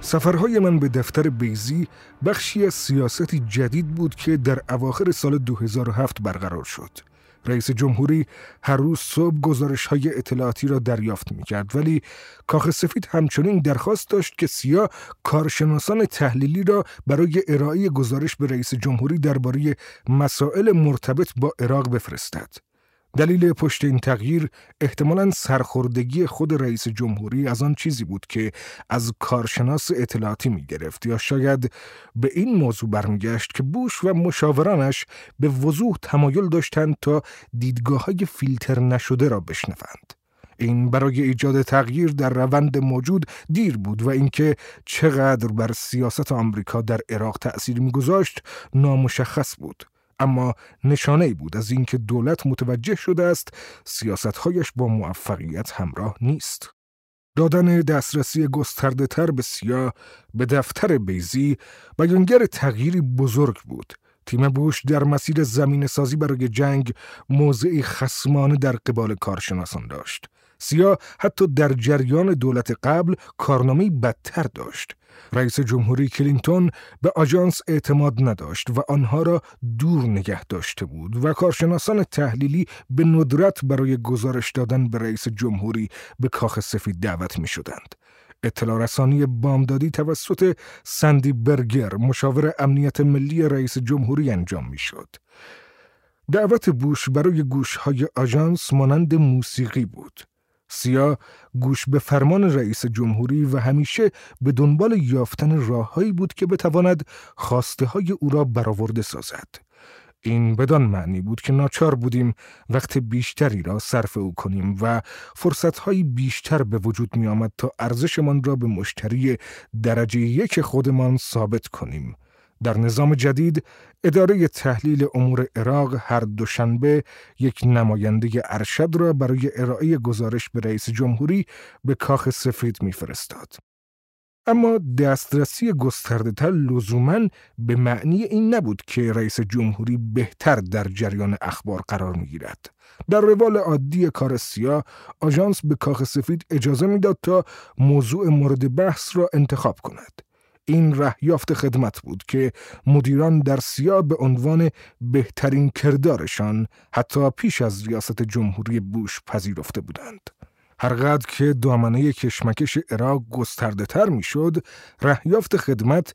سفرهای من به دفتر بیضی بخشی از سیاستی جدید بود که در اواخر سال 2007 برقرار شد. رئیس جمهوری هر روز صبح گزارش‌های اطلاعاتی را دریافت می‌کرد، ولی کاخ سفید همچنین درخواست داشت که سیا کارشناسان تحلیلی را برای ارائه گزارش به رئیس جمهوری درباره مسائل مرتبط با عراق بفرستد. دلیل پشت این تغییر احتمالاً سرخوردگی خود رئیس جمهوری از آن چیزی بود که از کارشناس اطلاعاتی می‌گرفت، یا شاید به این موضوع برمیگشت که بوش و مشاورانش به وضوح تمایل داشتند تا دیدگاه‌های فیلتر نشده را بشنوند. این برای ایجاد تغییر در روند موجود دیر بود و اینکه چقدر بر سیاست آمریکا در عراق تأثیر می‌گذاشت نامشخص بود. اما نشانه‌ای بود از اینکه دولت متوجه شده است سیاست‌هایش با موفقیت همراه نیست. دادن دسترسی گسترده‌تر به سیا به دفتر بیضی بیانگر تغییری بزرگ بود. تیم بوش در مسیر زمینه‌سازی برای جنگ موضعی خصمانه در قبال کارشناسان داشت. سیا حتی در جریان دولت قبل کارنامه‌ای بدتر داشت. رئیس جمهوری کلینتون به آژانس اعتماد نداشت و آنها را دور نگه داشته بود و کارشناسان تحلیلی به ندرت برای گزارش دادن به رئیس جمهوری به کاخ سفید دعوت می شدند. اطلاع رسانی بامدادی توسط سندی برگر، مشاور امنیت ملی رئیس جمهوری، انجام می شد. دعوت بوش برای گوشهای آژانس مانند موسیقی بود. سیا گوش به فرمان رئیس جمهوری و همیشه به دنبال یافتن راههایی بود که بتواند خواسته های او را برآورده سازد. این بدان معنی بود که ناچار بودیم وقت بیشتری را صرف او کنیم و فرصت‌های بیشتر به وجود می آمد تا ارزشمان را به مشتری درجه 1 خودمان ثابت کنیم. در نظام جدید، اداره تحلیل امور عراق هر دوشنبه یک نماینده ارشد را برای ارائه گزارش به رئیس جمهوری به کاخ سفید می‌فرستاد. اما دسترسی گسترده‌تر لزوماً به معنی این نبود که رئیس جمهوری بهتر در جریان اخبار قرار می‌گیرد. در روال عادی کار سیا، آژانس به کاخ سفید اجازه می‌داد تا موضوع مورد بحث را انتخاب کند. این رهیافت خدمت بود که مدیران در سیا به عنوان بهترین کردارشان حتی پیش از ریاست جمهوری بوش پذیرفته بودند. هرقدر که دامنه کشمکش عراق گسترده تر می شد، رهیافت خدمت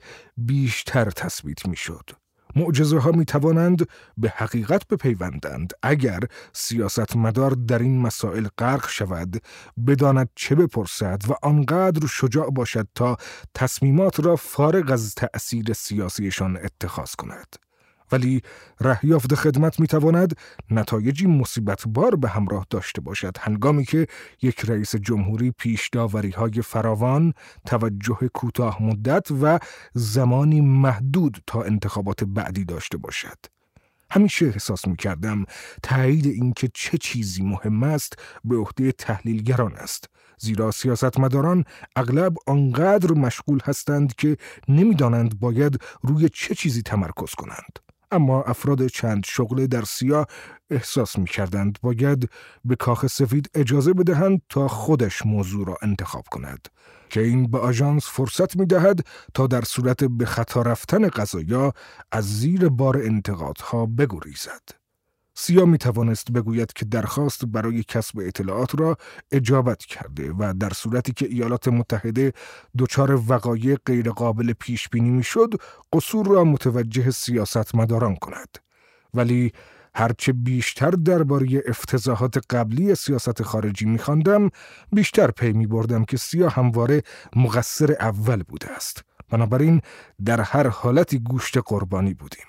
بیشتر تثبیت می شد. معجزه ها می توانند به حقیقت بپیوندند اگر سیاستمدار در این مسائل غرق شود، بداند چه بپرسد و آنقدر شجاع باشد تا تصمیمات را فارغ از تأثیر سیاسیشان اتخاذ کند. ولی رهیافت خدمت می تواند نتایجی مصیبتبار به همراه داشته باشد هنگامی که یک رئیس جمهوری پیش داوری‌های فراوان، توجه کوتاه مدت و زمانی محدود تا انتخابات بعدی داشته باشد. همیشه احساس می کردم تایید این که چه چیزی مهم است به عهده تحلیلگران است، زیرا سیاستمداران اغلب آنقدر مشغول هستند که نمی‌دانند باید روی چه چیزی تمرکز کنند. اما افراد چند شغله در سیا احساس می کردند باید به کاخ سفید اجازه بدهند تا خودش موضوع را انتخاب کند، که این به آژانس فرصت می دهد تا در صورت به خطا رفتن قضایا از زیر بار انتقادها بگریزد. سیا می توانست بگوید که درخواست برای کسب اطلاعات را اجابت کرده و در صورتی که ایالات متحده دچار وقایع غیرقابل پیش بینی می شد، قصور را متوجه سیاستمداران کند. ولی هرچه بیشتر درباره افتضاحات قبلی سیاست خارجی می خواندم، بیشتر پی می بردم که سیا همواره مقصر اول بوده است. بنابراین در هر حالتی گوشت قربانی بودیم.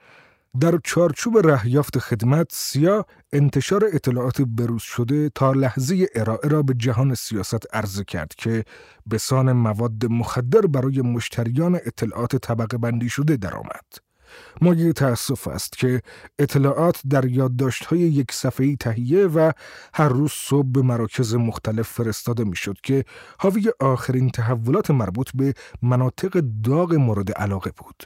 در چارچوب رهیافت خدمت، سیا انتشار اطلاعات بروز شده تا لحظه ارائه را به جهان سیاست عرضه کرد که به سان مواد مخدر برای مشتریان اطلاعات طبقه بندی شده درآمد. مایه تأسف است که اطلاعات در یادداشت‌های یک صفحه‌ای تهیه و هر روز صبح به مراکز مختلف فرستاده می‌شد که حاوی آخرین تحولات مربوط به مناطق داغ مورد علاقه بود.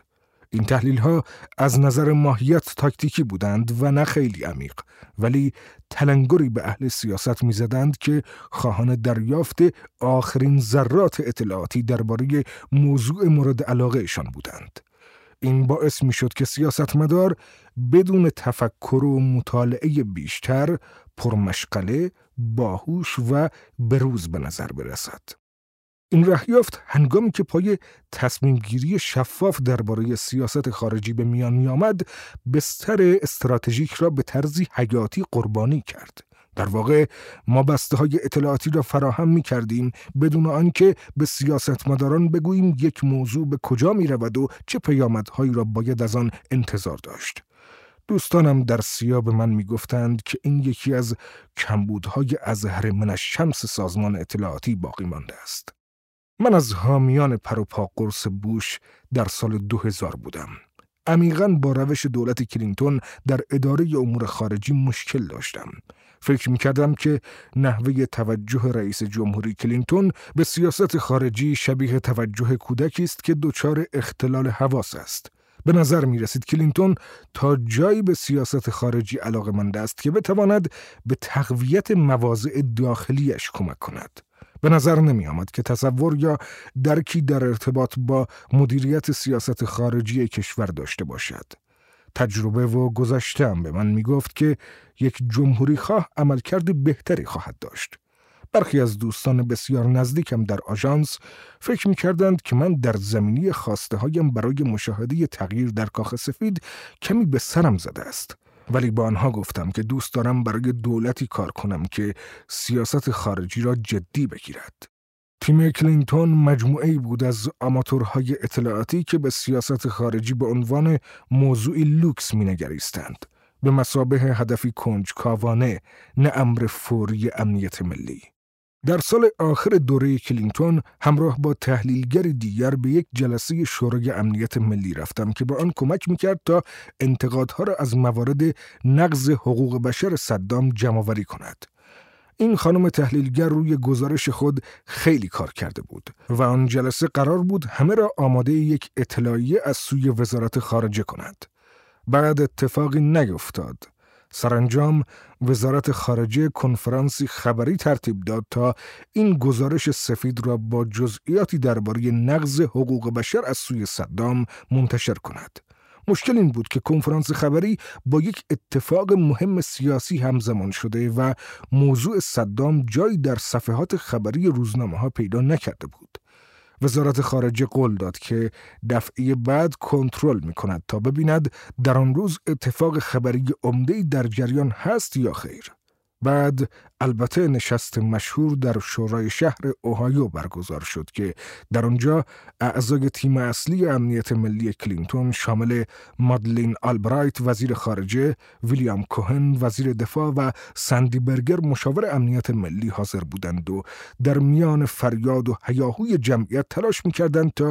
این تحلیل‌ها از نظر ماهیت تاکتیکی بودند و نه خیلی عمیق، ولی تلنگری به اهل سیاست می‌زدند که خواهان دریافت آخرین ذرات اطلاعاتی درباره موضوع مورد علاقه‌شان بودند. این باعث می‌شد که سیاستمدار بدون تفکر و مطالعه بیشتر پرمشغله، باهوش و بروز به نظر برسد. این رهیافت هنگامی که پای تصمیم گیری شفاف درباره سیاست خارجی به میان می آمد، بستر استراتژیک را به طرزی حیاتی قربانی کرد. در واقع ما بسته‌های اطلاعاتی را فراهم می کردیم بدون آنکه به سیاستمداران بگوییم یک موضوع به کجا می رود و چه پیامدهایی را باید از آن انتظار داشت. دوستانم در سیا به من می گفتند که این یکی از کمبودهای اظهر من الشمس سازمان اطلاعاتی باقی مانده است. من از حامیان پر و پا قرص بوش در سال 2000 بودم. عمیقاً با روش دولت کلینتون در اداره امور خارجی مشکل داشتم. فکر می‌کردم که نحوه توجه رئیس جمهوری کلینتون به سیاست خارجی شبیه توجه کودکی است که دچار اختلال حواس است. به نظر می رسید کلینتون تا جایی به سیاست خارجی علاقه‌مند است که بتواند به تقویت مواضع داخلیش کمک کند. به نظر نمی آمد که تصور یا درکی در ارتباط با مدیریت سیاست خارجی کشور داشته باشد. تجربه و گذشته‌ام به من می گفت که یک جمهوری خواه عملکرد بهتری خواهد داشت. برخی از دوستان بسیار نزدیکم در آژانس فکر می‌کردند که من در زمینی خواسته‌هایم برای مشاهده تغییر در کاخ سفید کمی به سرم زده است. ولی با آنها گفتم که دوست دارم برای دولتی کار کنم که سیاست خارجی را جدی بگیرد. تیم کلینتون مجموعه‌ای بود از آماتورهای اطلاعاتی که به سیاست خارجی به عنوان موضوعی لوکس می‌نگریستند، به مثابه هدفی کنجکاوانه، نه امر فوری امنیت ملی. در سال آخر دوره کلینتون همراه با تحلیلگر دیگر به یک جلسه شورای امنیت ملی رفتم که به آن کمک میکرد تا انتقادها را از موارد نقض حقوق بشر صدام جمع‌آوری کند. این خانم تحلیلگر روی گزارش خود خیلی کار کرده بود و آن جلسه قرار بود همه را آماده یک اطلاعیه از سوی وزارت خارجه کند. بعد اتفاقی نیفتاد. سرانجام وزارت خارجه کنفرانسی خبری ترتیب داد تا این گزارش سفید را با جزئیاتی درباره نقض حقوق بشر از سوی صدام منتشر کند. مشکل این بود که کنفرانس خبری با یک اتفاق مهم سیاسی همزمان شده و موضوع صدام جایی در صفحات خبری روزنامه‌ها پیدا نکرده بود. وزارت خارجه قول داد که دفعه بعد کنترل می‌کند تا ببیند در آن روز اتفاق خبری عمده‌ای در جریان هست یا خیر. بعد البته نشست مشهور در شورای شهر اوهایو برگزار شد که در آنجا اعضای تیم اصلی امنیت ملی کلینتون شامل مادلین آلبرایت وزیر خارجه، ویلیام کوهن وزیر دفاع و ساندی برگر مشاور امنیت ملی حاضر بودند و در میان فریاد و هیاهوی جمعیت تلاش می‌کردند تا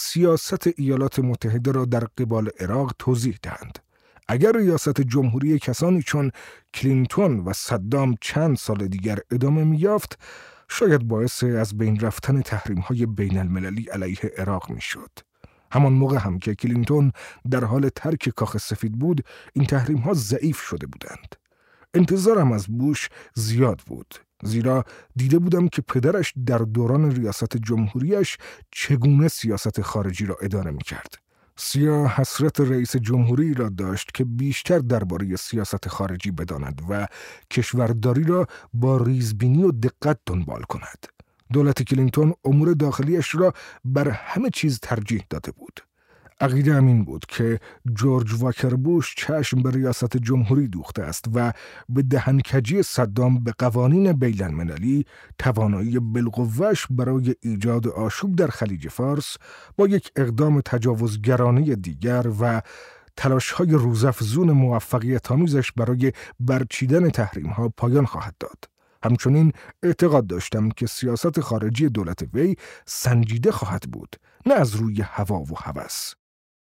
سیاست ایالات متحده را در قبال عراق توضیح دهند. اگر ریاست جمهوری کسانی چون کلینتون و صدام چند سال دیگر ادامه می‌یافت، شاید باعث از بین رفتن تحریم‌های بین المللی علیه عراق می‌شد. همان موقع هم که کلینتون در حال ترک کاخ سفید بود، این تحریم‌ها ضعیف شده بودند. انتظارم از بوش زیاد بود، زیرا دیده بودم که پدرش در دوران ریاست جمهوریش چگونه سیاست خارجی را اداره می‌کرد. سیا حسرت رئیس جمهوری را داشت که بیشتر درباره سیاست خارجی بداند و کشورداری را با ریزبینی و دقت دنبال کند. دولت کلینتون امور داخلیش را بر همه چیز ترجیح داده بود. عقیده‌ام این بود که جورج واکر بوش چشم به ریاست جمهوری دوخته است و به دهنکجی صدام به قوانین بین المللی توانایی بالقوه‌اش برای ایجاد آشوب در خلیج فارس با یک اقدام تجاوزگرانه دیگر و تلاش‌های روزافزون موفقیت‌آمیزش برای برچیدن تحریم‌ها پایان خواهد داد. همچنین اعتقاد داشتم که سیاست خارجی دولت وی سنجیده خواهد بود، نه از روی هوا و هوس.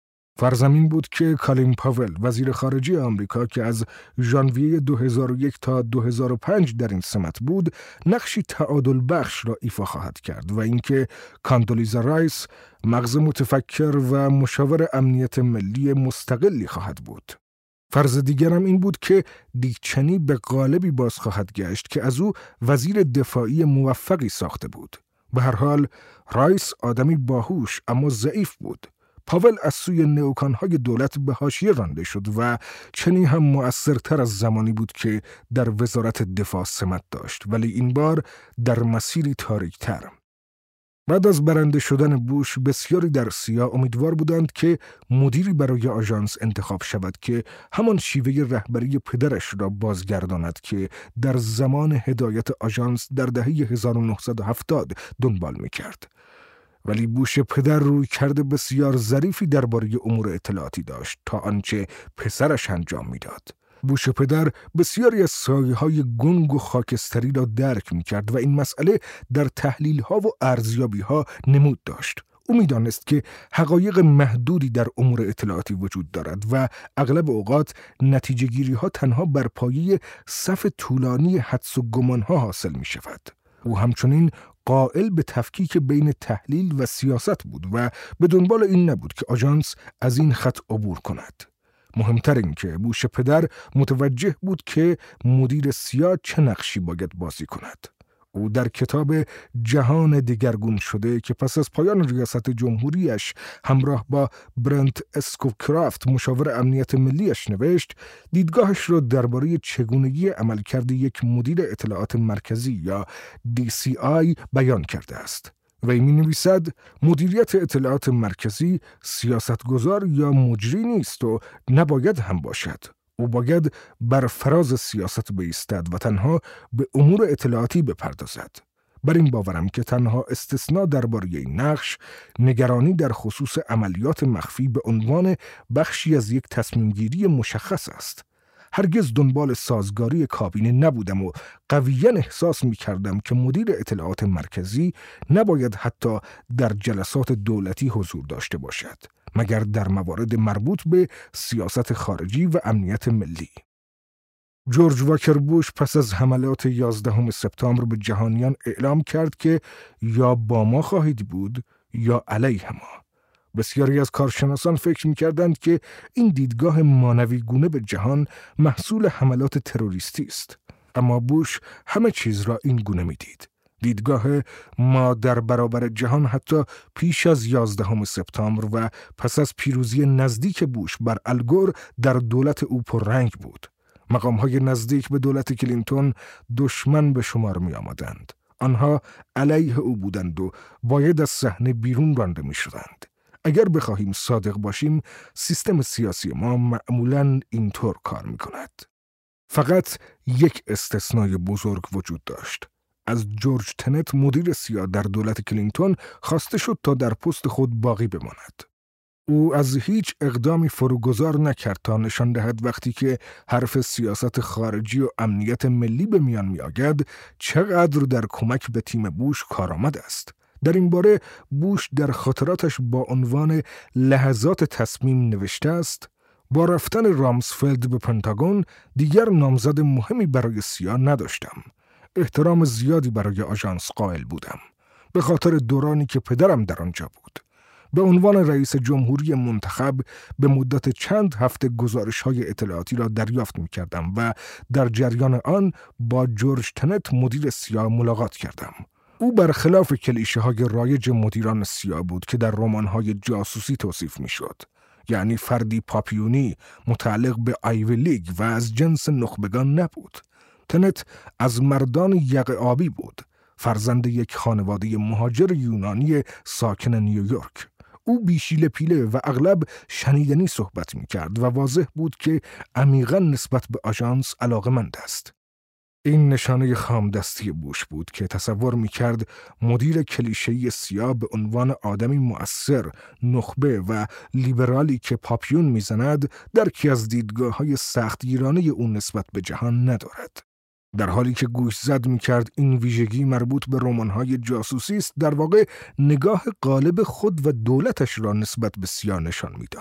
فرضم این بود که کالین پاول وزیر خارجه آمریکا که از ژانویه 2001 تا 2005 در این سمت بود نقشی تعادل بخش را ایفا خواهد کرد و اینکه کاندولیزا رایس مغز متفکر و مشاور امنیت ملی مستقلی خواهد بود. فرض دیگرم این بود که دیک چنی به قالبی باز خواهد گشت که از او وزیر دفاعی موفقی ساخته بود. به هر حال رایس آدمی باهوش اما ضعیف بود. پاول از سوی نئوکان‌های دولت به حاشیه رانده شد و چنی هم مؤثرتر از زمانی بود که در وزارت دفاع سمت داشت، ولی این بار در مسیری تاریک‌تر. بعد از برنده شدن بوش بسیاری در سیا امیدوار بودند که مدیری برای آژانس انتخاب شود که همان شیوه رهبری پدرش را بازگرداند که در زمان هدایت آژانس در دهه 1970 دنبال می‌کرد. ولی بوش پدر روی کرده بسیار ظریفی درباره امور اطلاعاتی داشت تا آنچه پسرش انجام میداد. بوش پدر بسیاری از سایه‌های گنگ و خاکستری را درک می‌کرد و این مسئله در تحلیل‌ها و ارزیابی‌ها نمود داشت. او می‌دانست که حقایق محدودی در امور اطلاعاتی وجود دارد و اغلب اوقات نتیجه‌گیری‌ها تنها بر پایه صف طولانی حدس و گمان‌ها حاصل می‌شود. او همچنین قائل به تفکیک بین تحلیل و سیاست بود و به دنبال این نبود که آژانس از این خط عبور کند. مهمتر این که بوش پدر متوجه بود که مدیر سیا چه نقشی باید بازی کند. او در کتاب جهان دگرگون شده که پس از پایان ریاست جمهوریش همراه با برنت اسکوکرافت مشاور امنیت ملیش نوشت، دیدگاهش را درباره چگونگی عملکرد یک مدیر اطلاعات مرکزی یا DCI بیان کرده است. وی می‌نویسد مدیریت اطلاعات مرکزی سیاستگزار یا مجری نیست و نباید هم باشد. او باید بر فراز سیاست بایستد و تنها به امور اطلاعاتی بپردازد. بر این باورم که تنها استثناء درباره این نقش نگرانی در خصوص عملیات مخفی به عنوان بخشی از یک تصمیمگیری مشخص است. هرگز دنبال سازگاری کابینه نبودم و قویاً احساس می‌کردم که مدیر اطلاعات مرکزی نباید حتی در جلسات دولتی حضور داشته باشد، مگر در موارد مربوط به سیاست خارجی و امنیت ملی. جورج واکر بوش پس از حملات 11 سپتامبر به جهانیان اعلام کرد که یا با ما خواهید بود یا علیه ما. بسیاری از کارشناسان فکر می‌کردند که این دیدگاه مانوی گونه به جهان محصول حملات تروریستی است. اما بوش همه چیز را این گونه می‌دید. دیدگاه ما در برابر جهان حتی پیش از 11 سپتامبر و پس از پیروزی نزدیک بوش بر الگور در دولت او پررنگ بود. مقام‌های نزدیک به دولت کلینتون دشمن به شمار می‌آمدند. آنها علیه او بودند و باید از صحنه بیرون رانده می‌شدند. اگر بخواهیم صادق باشیم، سیستم سیاسی ما معمولاً اینطور کار می‌کند. فقط یک استثنای بزرگ وجود داشت. از جورج تنت مدیر سیا در دولت کلینتون خواسته شد تا در پست خود باقی بماند. او از هیچ اقدامی فروگذار نکرد تا نشان دهد وقتی که حرف سیاست خارجی و امنیت ملی به میان می‌آید چقدر در کمک به تیم بوش کارآمد است. در این باره بوش در خاطراتش با عنوان لحظات تصمیم نوشته است: با رفتن رامسفلد به پنتاگون دیگر نامزد مهمی برای سیا نداشتم. احترام زیادی برای آژانس قائل بودم به خاطر دورانی که پدرم در آنجا بود. به عنوان رئیس جمهوری منتخب به مدت چند هفته گزارش‌های اطلاعاتی را دریافت می‌کردم و در جریان آن با جورج تنت مدیر سیا ملاقات کردم. او برخلاف کلیشه‌های رایج مدیران سیا بود که در رمان‌های جاسوسی توصیف می‌شد، یعنی فردی پاپیونی متعلق به آیوی لیگ و از جنس نخبگان نبود. تنت از مردان یقه آبی بود، فرزند یک خانواده مهاجر یونانی ساکن نیویورک. او بیشیل پیله و اغلب شنیدنی صحبت می‌کرد و واضح بود که عمیقاً نسبت به آژانس علاقه‌مند است. این نشانه خامدستی بوش بود که تصور می‌کرد مدیر کلیشه‌ای سیا به عنوان آدمی مؤثر، نخبه و لیبرالی که پاپیون می‌زند درکی از دیدگاه‌های سختگیرانه او نسبت به جهان ندارد. در حالی که گوش زد می‌کرد این ویژگی مربوط به رمان‌های جاسوسی است، در واقع نگاه غالب خود و دولتش را نسبت به سیا نشان می‌داد.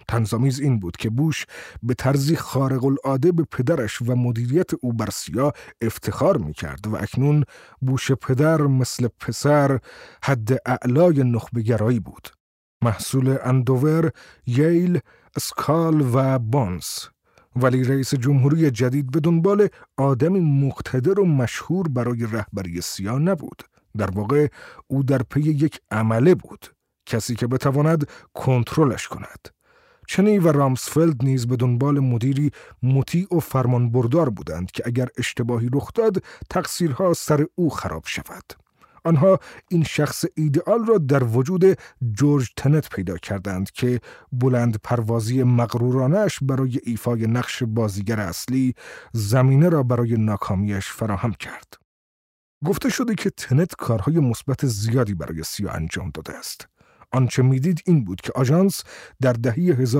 طنزآمیز این بود که بوش به طرزی خارق العاده به پدرش و مدیریت او بر سیا افتخار می‌کرد و اکنون بوش پدر مثل پسر حد اعلای نخبه‌گرایی بود. محصول اندوور، ییل، اسکال و بونز. ولی رئیس جمهوری جدید به دنبال آدمی مقتدر و مشهور برای رهبری سیا نبود. در واقع او در پی یک عمله بود، کسی که بتواند کنترلش کند. چنی و رامسفلد نیز به دنبال مدیری مطیع و فرمانبردار بودند که اگر اشتباهی رخ داد تقصیرها سر او خراب شود. آنها این شخص ایدئال را در وجود جورج تنت پیدا کردند که بلند پروازی مغرورانش برای ایفای نقش بازیگر اصلی زمینه را برای ناکامیش فراهم کرد. گفته شده که تنت کارهای مثبت زیادی برای سیا انجام داده است. آنچه میدید این بود که آژانس در دهه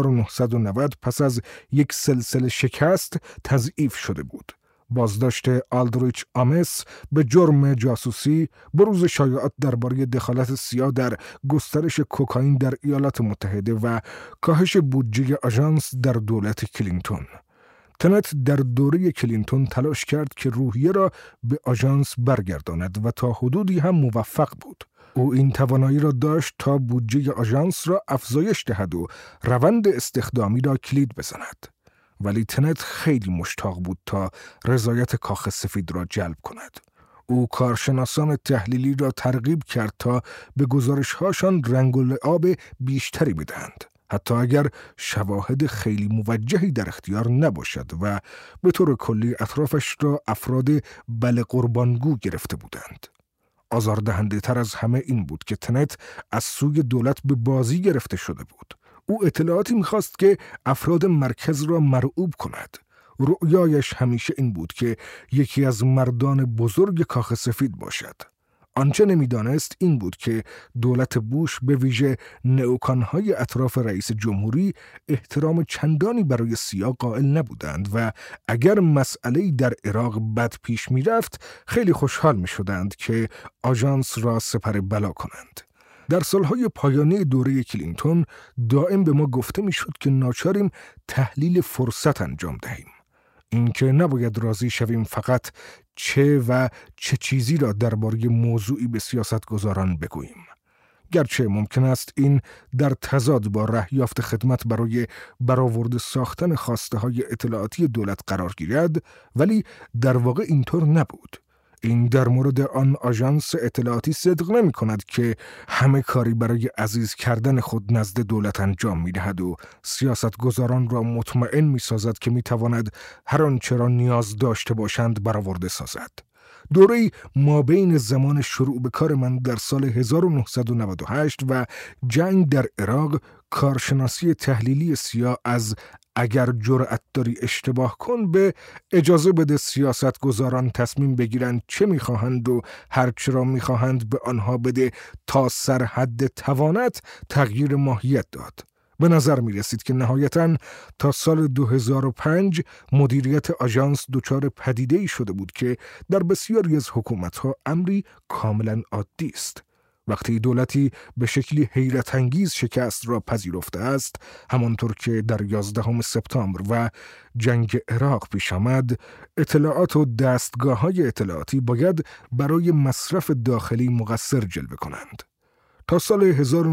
1990 پس از یک سلسله شکست تضعیف شده بود. بازداشت آلدریچ آمس به جرم جاسوسی، بروز شایعات درباره دخالت سیا در گسترش کوکائین در ایالات متحده و کاهش بودجه آژانس در دولت کلینتون. تنت در دوره کلینتون تلاش کرد که روحیه را به آژانس برگرداند و تا حدودی هم موفق بود. او این توانایی را داشت تا بودجه آژانس را افزایش دهد و روند استخدامی را کلید بزند. ولی تنت خیلی مشتاق بود تا رضایت کاخ سفید را جلب کند. او کارشناسان تحلیلی را ترغیب کرد تا به گزارش‌هاشان رنگ و لعاب بیشتری بدهند، حتی اگر شواهد خیلی موجهی در اختیار نباشد، و به طور کلی اطرافش را افراد بله قربانگو گرفته بودند. آزاردهنده تر از همه این بود که تنت از سوی دولت به بازی گرفته شده بود. او اطلاعاتی می‌خواست که افراد مرکز را مرعوب کند. رؤیایش همیشه این بود که یکی از مردان بزرگ کاخ سفید باشد. آنچه نمی‌دانست این بود که دولت بوش به ویژه نئوکان‌های اطراف رئیس جمهوری احترام چندانی برای سیا قائل نبودند و اگر مسئله‌ای در عراق بد پیش می‌رفت خیلی خوشحال می‌شدند که آژانس را سپر بلا کنند. در سالهای پایانی دوره کلینتون دائم به ما گفته می‌شد که ناچاریم تحلیل فرصت انجام دهیم. اینکه نباید راضی شویم فقط چه چیزی را درباره موضوعی به سیاستگزاران بگوییم. گرچه ممکن است این در تضاد با رهیافت خدمت برای برآورده ساختن خواسته‌های اطلاعاتی دولت قرار گیرد، ولی در واقع اینطور نبود. این در مورد آن آژانس اطلاعاتی صدق نمی کند که همه کاری برای عزیز کردن خود نزد دولت انجام می دهد و سیاستگزاران را مطمئن می سازد که می تواند هر آنچه را نیاز داشته باشند برآورده سازد. دوره‌ای مابین زمان شروع به کار من در سال 1998 و جنگ در عراق، کارشناسی تحلیلی سیا از اگر جرأت داری اشتباه کن به اجازه بده سیاستگزاران تصمیم بگیرند چه میخواهند و هر چه را میخواهند به آنها بده تا سرحد توانت تغییر ماهیت داد. به نظر می رسید که نهایتاً تا سال 2005 مدیریت آژانس دچار پدیده‌ای شده بود که در بسیاری از حکومت‌ها امری کاملاً عادی است. وقتی دولتی به شکلی حیرت انگیز شکست را پذیرفته است، همانطور که در 11 سپتامبر و جنگ عراق پیش آمد، اطلاعات و دستگاه‌های اطلاعاتی باید برای مصرف داخلی مقصر جلوه کنند. تا سال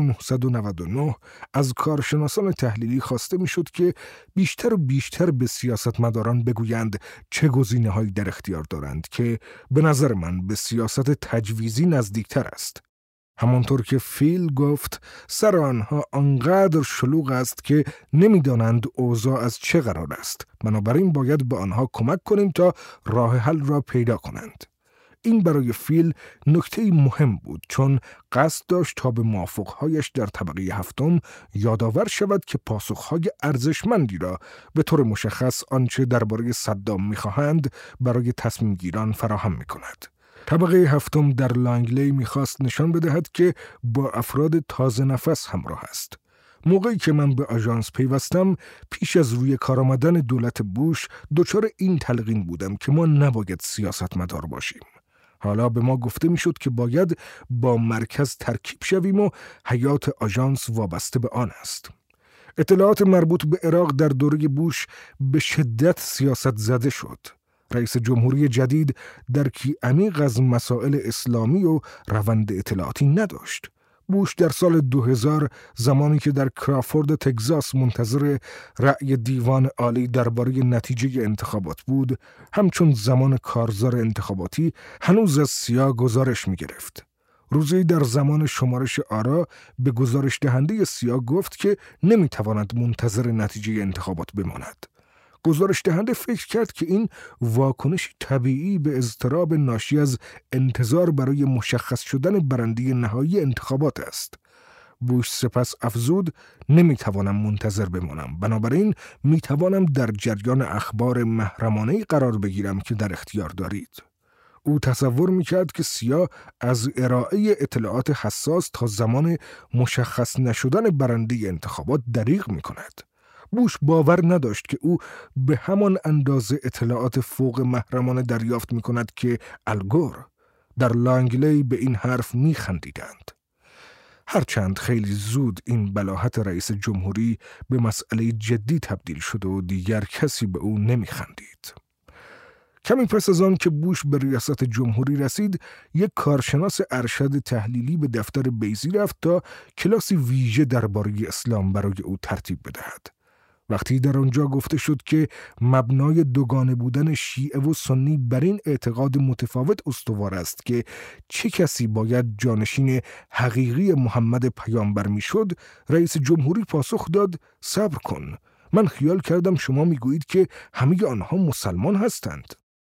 1999 از کارشناسان تحلیلی خواسته میشد که بیشتر و بیشتر به سیاستمداران بگویند چه گزینه‌هایی در اختیار دارند که به نظر من به سیاست تجویزی نزدیکتر است. همانطور که فیل گفت، سر آنها آنقدر شلوغ است که نمیدانند اوضاع از چه قرار است. بنابراین باید به آنها کمک کنیم تا راه حل را پیدا کنند. این برای فیل نکته مهم بود، چون قصد داشت تا به موافقهایش در طبقه هفتم یادآور شود که پاسخهای ارزشمندی را به طور مشخص آنچه درباره صدام می‌خواهند برای تصمیم گیران فراهم می‌کند. طبقه هفتم در لانگلی می‌خواست نشان بدهد که با افراد تازه نفس همراه است. موقعی که من به آژانس پیوستم، پیش از روی کار آمدن دولت بوش دچار این تلقین بودم که ما نباید سیاستمدار باشیم. حالا به ما گفته میشد که باید با مرکز ترکیب شویم و حیات آژانس وابسته به آن است. اطلاعات مربوط به عراق در دوره بوش به شدت سیاست زده شد. رئیس جمهوری جدید درکی عمیق از مسائل اسلامی و روند اطلاعاتی نداشت. بوش در سال 2000 زمانی که در کرافورد تگزاس منتظر رأی دیوان عالی درباره نتیجه انتخابات بود، همچون زمان کارزار انتخاباتی هنوز از سیا گزارش می گرفت. روزی در زمان شمارش آرا به گزارش دهنده سیا گفت که نمی تواند منتظر نتیجه انتخابات بماند. گزارش دهنده فکر کرد که این واکنش طبیعی به اضطراب ناشی از انتظار برای مشخص شدن برنده نهایی انتخابات است. بوش سپس افزود: نمیتوانم منتظر بمانم، بنابراین میتوانم در جریان اخبار محرمانه‌ای قرار بگیرم که در اختیار دارید. او تصور میکرد که سیا از ارائه اطلاعات حساس تا زمان مشخص نشدن برنده انتخابات دریغ میکند. بوش باور نداشت که او به همان اندازه اطلاعات فوق محرمانه دریافت می کند که الگور. در لانگلی به این حرف می خندیدند. هرچند خیلی زود این بلاهت رئیس جمهوری به مسئله جدی تبدیل شد و دیگر کسی به او نمی خندید. کمی پس از آن که بوش به ریاست جمهوری رسید، یک کارشناس ارشد تحلیلی به دفتر بیضی رفت تا کلاسی ویژه درباره اسلام برای او ترتیب بدهد. وقتی در آنجا گفته شد که مبنای دوگانه بودن شیعه و سنی بر این اعتقاد متفاوت استوار است که چه کسی باید جانشین حقیقی محمد پیامبر میشد، رئیس جمهوری پاسخ داد: صبر کن، من خیال کردم شما میگویید که همه آنها مسلمان هستند.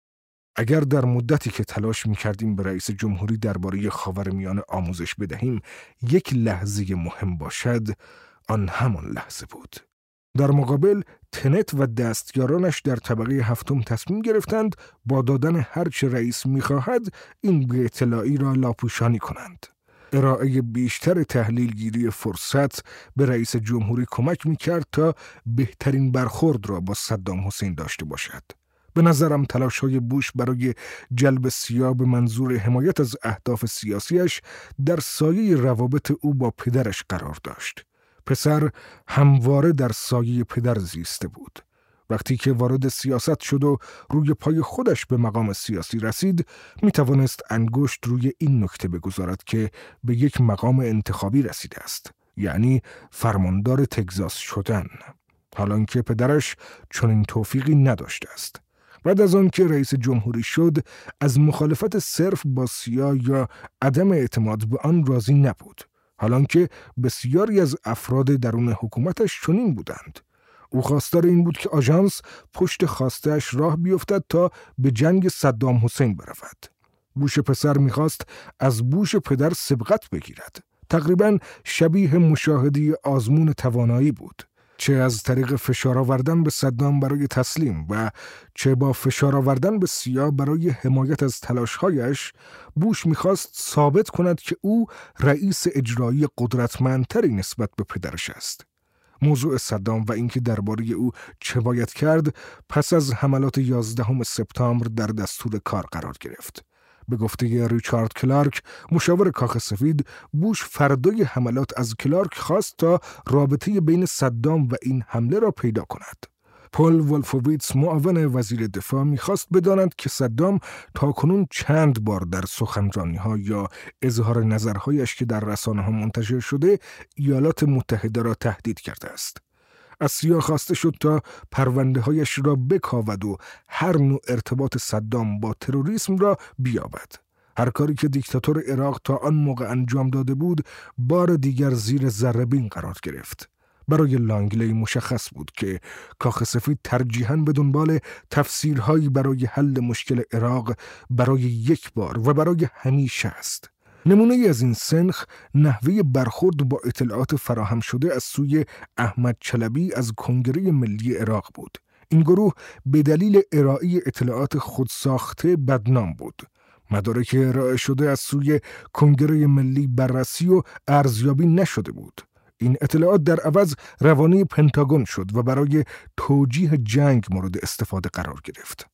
اگر در مدتی که تلاش میکردیم به رئیس جمهوری درباره خاورمیانه آموزش بدهیم یک لحظه مهم باشد، آن همان لحظه بود. در مقابل تنت و دستیارانش در طبقه هفتم تصمیم گرفتند با دادن هرچه رئیس می‌خواهد این بی اطلاعی را لاپوشانی کنند. ارائه بیشتر تحلیلگیری فرصت به رئیس جمهوری کمک می‌کرد تا بهترین برخورد را با صدام حسین داشته باشد. به نظرم تلاش‌های بوش برای جلب سیا به منظور حمایت از اهداف سیاسیش در سایه روابط او با پدرش قرار داشت. پسر همواره در سایه پدر زیسته بود. وقتی که وارد سیاست شد و روی پای خودش به مقام سیاسی رسید، می توانست انگشت روی این نکته بگذارد که به یک مقام انتخابی رسیده است، یعنی فرماندار تگزاس شدن، حالان که پدرش چنین توفیقی نداشته است. بعد از آن که رئیس جمهوری شد، از مخالفت صرف با سیا یا عدم اعتماد به آن راضی نبود، حالان که بسیاری از افراد درون حکومتش چنین بودند. او خواستار این بود که آژانس پشت خواسته‌اش راه بیفتد تا به جنگ صدام حسین برود. بوش پسر می‌خواست از بوش پدر سبقت بگیرد. تقریباً شبیه مشاهده آزمون توانایی بود، چه از طریق فشار آوردن به صدام برای تسلیم و چه با فشار آوردن به سیا برای حمایت از تلاش‌هایش. بوش می‌خواست ثابت کند که او رئیس اجرایی قدرتمندتری نسبت به پدرش است. موضوع صدام و اینکه درباره او چه باید کرد پس از حملات 11 سپتامبر در دستور کار قرار گرفت. به گفته ریچارد کلارک، مشاور کاخ سفید، بوش فردای حملات از کلارک خواست تا رابطه بین صدام و این حمله را پیدا کند. پل ولفوویتس، معاون وزیر دفاع، می‌خواست بداند که صدام تاکنون چند بار در سخنرانی‌ها یا اظهار نظرهایش که در رسانه‌ها منتشر شده ایالات متحده را تهدید کرده است. از سیا خواسته شد تا پرونده‌هایش را بکاود و هر نوع ارتباط صدام با تروریسم را بیابد. هر کاری که دیکتاتور عراق تا آن موقع انجام داده بود، بار دیگر زیر ذره‌بین قرار گرفت. برای لانگلی مشخص بود که کاخ سفید ترجیحاً به دنبال تفسیرهایی برای حل مشکل عراق برای یک بار و برای همیشه است. نمونه از این سنخ نحوه برخورد با اطلاعات فراهم شده از سوی احمد چلبی از کنگره ملی عراق بود. این گروه به دلیل ارائه اطلاعات خودساخته بدنام بود. مدارک ارائه شده از سوی کنگره ملی بررسی و ارزیابی نشده بود. این اطلاعات در عوض روانه پنتاگون شد و برای توجیه جنگ مورد استفاده قرار گرفت.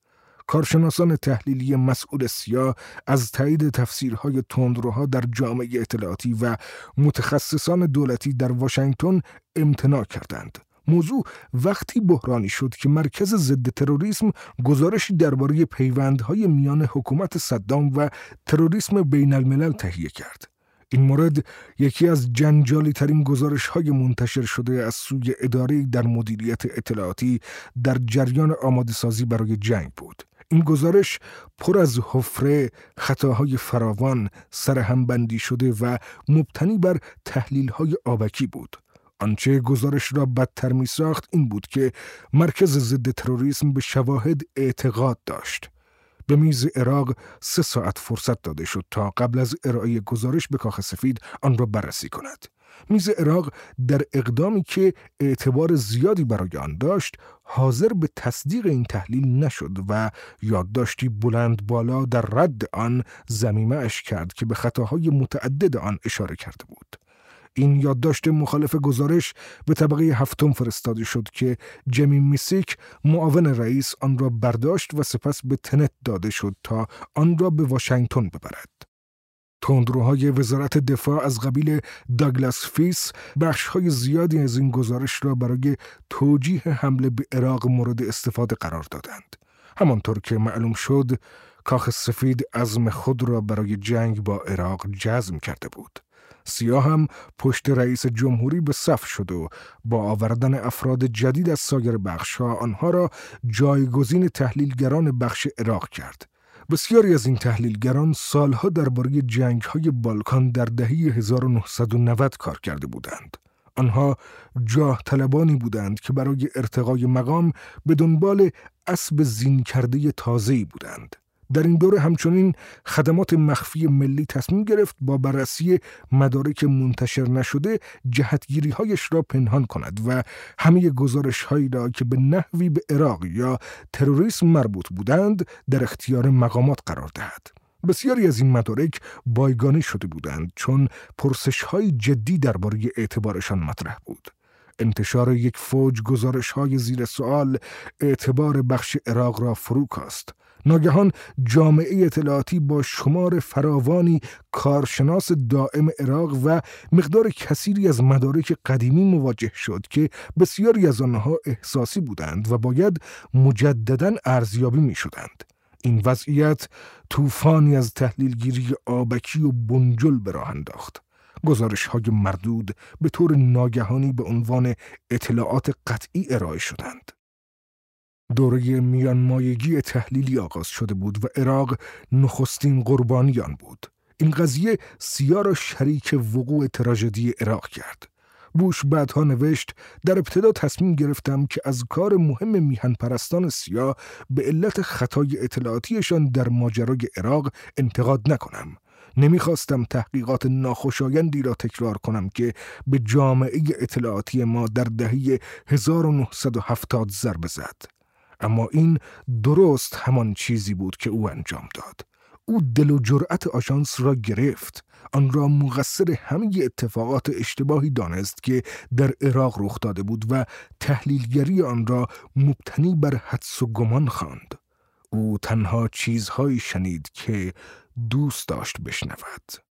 کارشناسان تحلیلی مسئول سیا از تایید تفسیرهای تندروها در جامعه اطلاعاتی و متخصصان دولتی در واشنگتن امتناع کردند. موضوع وقتی بحرانی شد که مرکز ضد تروریسم گزارشی درباره پیوندهای میان حکومت صدام و تروریسم بین الملل تهیه کرد. این مورد یکی از جنجالی ترین گزارش‌های منتشر شده از سوی اداره در مدیریت اطلاعاتی در جریان آماده‌سازی برای جنگ بود. این گزارش پر از حفره، خطاهای فراوان، سرهمبندی شده و مبتنی بر تحلیل‌های آبکی بود. آنچه گزارش را بدتر می ساخت این بود که مرکز ضد تروریسم به شواهد اعتقاد داشت. به میز عراق 3 ساعت فرصت داده شد تا قبل از ارائه گزارش به کاخ سفید آن را بررسی کند. میز عراق در اقدامی که اعتبار زیادی برای آن داشت حاضر به تصدیق این تحلیل نشد و یادداشتی بلند بالا در رد آن ضمیمه اش کرد که به خطاهای متعدد آن اشاره کرده بود. این یادداشت مخالف گزارش به طبقه 7 فرستاده شد که جمی میسیک معاون رئیس آن را برداشت و سپس به تنت داده شد تا آن را به واشنگتن ببرد. تندروهای وزارت دفاع از قبیل داگلاس فیس بخش‌های زیادی از این گزارش را برای توجیه حمله به عراق مورد استفاده قرار دادند. همانطور که معلوم شد، کاخ سفید عزم خود را برای جنگ با عراق جزم کرده بود. سیا هم پشت رئیس جمهوری به صف شد و با آوردن افراد جدید از سایر بخش‌ها آنها را جایگزین تحلیلگران بخش عراق کرد. بسیاری از این تحلیلگران سالها درباره جنگ‌های بالکان در دهه 1990 کار کرده بودند. آنها جاه طلبانی بودند که برای ارتقای مقام به دنبال اسب زین کرده تازه‌ای بودند. در این دوره همچنین خدمات مخفی ملی تصمیم گرفت با بررسی مدارک منتشر نشده جهتگیری‌هایش را پنهان کند و همه گزارش‌هایی را که به نحوی به عراق یا تروریسم مربوط بودند در اختیار مقامات قرار دهد. بسیاری از این مدارک بایگانی شده بودند چون پرسش‌های جدی درباره اعتبارشان مطرح بود. انتشار یک فوج گزارش‌های زیر سوال اعتبار بخش عراق را فرو کاست. ناگهان جامعه اطلاعاتی با شمار فراوانی کارشناس دائم عراق و مقدار کثیری از مدارک قدیمی مواجه شد که بسیاری از آنها احساسی بودند و باید مجدداً ارزیابی می شدند. این وضعیت طوفانی از تحلیلگیری آبکی و بنجل به راه انداخت. گزارش‌های مردود به طور ناگهانی به عنوان اطلاعات قطعی ارائه شدند. دوره میانمایگی تحلیلی آغاز شده بود و عراق نخستین قربانی آن بود. این قضیه سیا را شریک وقوع تراژدی عراق کرد. بوش بعدها نوشت: در ابتدا تصمیم گرفتم که از کار مهم میهن پرستان سیا به علت خطای اطلاعاتیشان در ماجرای عراق انتقاد نکنم. نمیخواستم تحقیقات ناخوشایندی را تکرار کنم که به جامعه اطلاعاتی ما در دهه 1970 ضربه زد. اما این درست همان چیزی بود که او انجام داد. او دل و جرأت آژانس را گرفت. آن را مقصر همه اتفاقات اشتباهی دانست که در عراق رخ داده بود و تحلیلگری آن را مبتنی بر حدس و گمان خواند. او تنها چیزهایی شنید که دوست داشت بشنود.